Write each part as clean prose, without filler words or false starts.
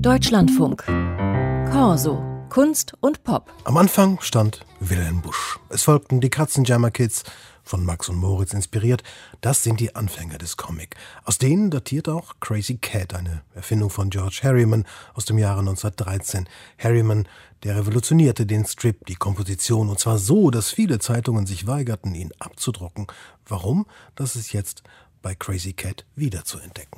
Deutschlandfunk. Corso. Kunst und Pop. Am Anfang stand Wilhelm Busch. Es folgten die Katzenjammer-Kids, von Max und Moritz inspiriert. Das sind die Anfänge des Comic. Aus denen datiert auch Krazy Kat, eine Erfindung von George Herriman aus dem Jahre 1913. Herriman, der revolutionierte den Strip, die Komposition, und zwar so, dass viele Zeitungen sich weigerten, ihn abzudrucken. Warum? Das ist jetzt bei Krazy Kat wieder zu entdecken.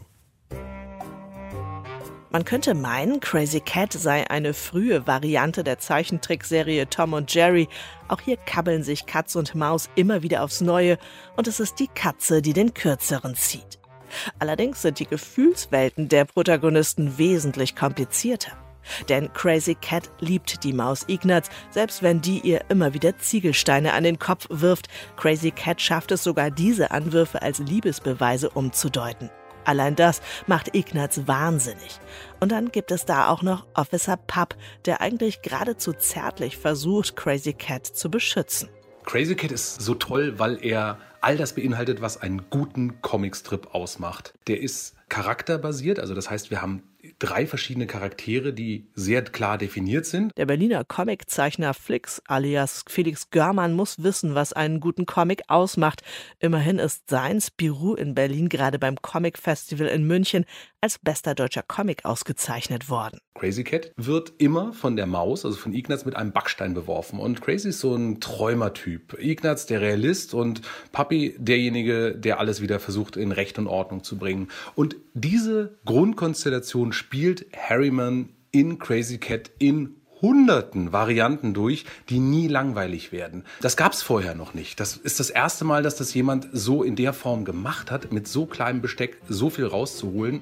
Man könnte meinen, Krazy Kat sei eine frühe Variante der Zeichentrickserie Tom und Jerry. Auch hier kabbeln sich Katze und Maus immer wieder aufs Neue und es ist die Katze, die den Kürzeren zieht. Allerdings sind die Gefühlswelten der Protagonisten wesentlich komplizierter. Denn Krazy Kat liebt die Maus Ignaz, selbst wenn die ihr immer wieder Ziegelsteine an den Kopf wirft. Krazy Kat schafft es sogar, diese Anwürfe als Liebesbeweise umzudeuten. Allein das macht Ignaz wahnsinnig. Und dann gibt es da auch noch Officer Pup, der eigentlich geradezu zärtlich versucht, Krazy Kat zu beschützen. Krazy Kat ist so toll, weil er all das beinhaltet, was einen guten Comicstrip ausmacht. Der ist charakterbasiert, also das heißt, wir haben 3 verschiedene Charaktere, die sehr klar definiert sind. Der Berliner Comiczeichner Flix alias Felix Görmann muss wissen, was einen guten Comic ausmacht. Immerhin ist sein Spirou in Berlin gerade beim Comic Festival in München als bester deutscher Comic ausgezeichnet worden. Krazy Kat wird immer von der Maus, also von Ignaz, mit einem Backstein beworfen. Und Krazy ist so ein Träumertyp. Ignaz der Realist und Papi derjenige, der alles wieder versucht in Recht und Ordnung zu bringen. Und diese Grundkonstellation spielt Herriman in Krazy Kat in hunderten Varianten durch, die nie langweilig werden. Das gab's vorher noch nicht. Das ist das erste Mal, dass das jemand so in der Form gemacht hat, mit so kleinem Besteck so viel rauszuholen.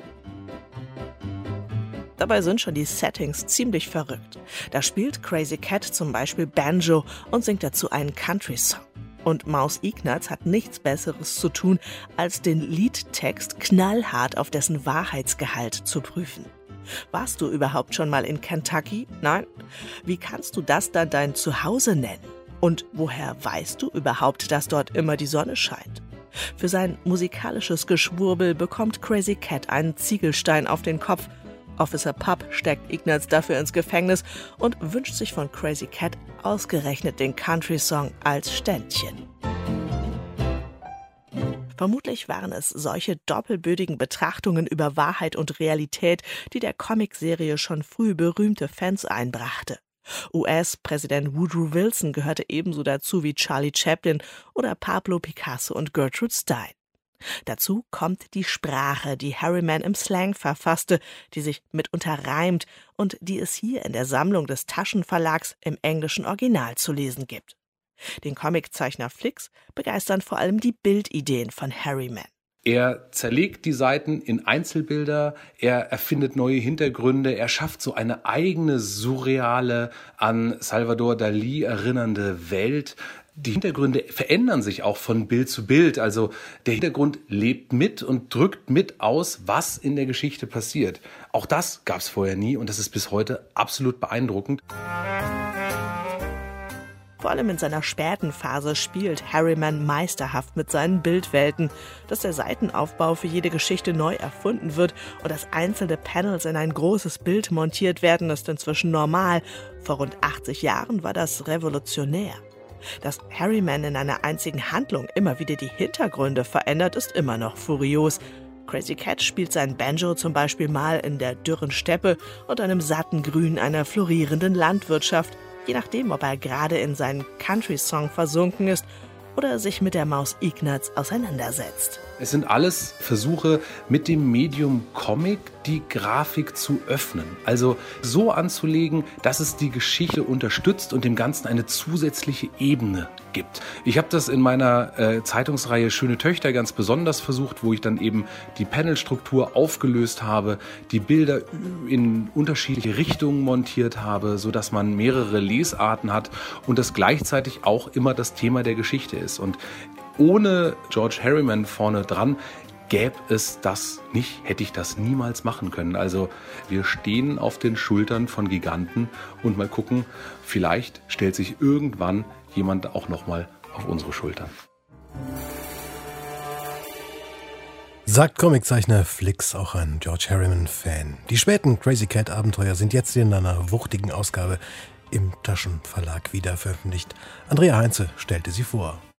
Dabei sind schon die Settings ziemlich verrückt. Da spielt Krazy Kat zum Beispiel Banjo und singt dazu einen Country-Song. Und Maus Ignaz hat nichts Besseres zu tun, als den Liedtext knallhart auf dessen Wahrheitsgehalt zu prüfen. Warst du überhaupt schon mal in Kentucky? Nein? Wie kannst du das dann dein Zuhause nennen? Und woher weißt du überhaupt, dass dort immer die Sonne scheint? Für sein musikalisches Geschwurbel bekommt Krazy Kat einen Ziegelstein auf den Kopf. Officer Pup steckt Ignaz dafür ins Gefängnis und wünscht sich von Krazy Kat ausgerechnet den Country-Song als Ständchen. Vermutlich waren es solche doppelbödigen Betrachtungen über Wahrheit und Realität, die der Comicserie schon früh berühmte Fans einbrachte. US-Präsident Woodrow Wilson gehörte ebenso dazu wie Charlie Chaplin oder Pablo Picasso und Gertrude Stein. Dazu kommt die Sprache, die Herriman im Slang verfasste, die sich mitunter reimt und die es hier in der Sammlung des Taschenverlags im englischen Original zu lesen gibt. Den Comiczeichner Flix begeistern vor allem die Bildideen von Herriman. Er zerlegt die Seiten in Einzelbilder, er erfindet neue Hintergründe, er schafft so eine eigene surreale, an Salvador Dalí erinnernde Welt. Die Hintergründe verändern sich auch von Bild zu Bild. Also der Hintergrund lebt mit und drückt mit aus, was in der Geschichte passiert. Auch das gab es vorher nie und das ist bis heute absolut beeindruckend. Vor allem in seiner späten Phase spielt Herriman meisterhaft mit seinen Bildwelten. Dass der Seitenaufbau für jede Geschichte neu erfunden wird und dass einzelne Panels in ein großes Bild montiert werden, ist inzwischen normal. Vor rund 80 Jahren war das revolutionär. Dass Herriman in einer einzigen Handlung immer wieder die Hintergründe verändert, ist immer noch furios. Krazy Kat spielt sein Banjo zum Beispiel mal in der dürren Steppe und einem satten Grün einer florierenden Landwirtschaft, je nachdem, ob er gerade in seinen Country-Song versunken ist oder sich mit der Maus Ignaz auseinandersetzt. Es sind alles Versuche, mit dem Medium Comic die Grafik zu öffnen. Also so anzulegen, dass es die Geschichte unterstützt und dem Ganzen eine zusätzliche Ebene gibt. Ich habe das in meiner Zeitungsreihe Schöne Töchter ganz besonders versucht, wo ich dann eben die Panelstruktur aufgelöst habe, die Bilder in unterschiedliche Richtungen montiert habe, sodass man mehrere Lesarten hat und das gleichzeitig auch immer das Thema der Geschichte ist. Und ohne George Herriman vorne dran gäbe es das nicht, hätte ich das niemals machen können. Also wir stehen auf den Schultern von Giganten und mal gucken, vielleicht stellt sich irgendwann jemand auch nochmal auf unsere Schultern. Sagt Comiczeichner Flix, auch ein George Herriman-Fan. Die späten Crazy Cat-Abenteuer sind jetzt in einer wuchtigen Ausgabe im Taschenverlag wieder veröffentlicht. Andrea Heinze stellte sie vor.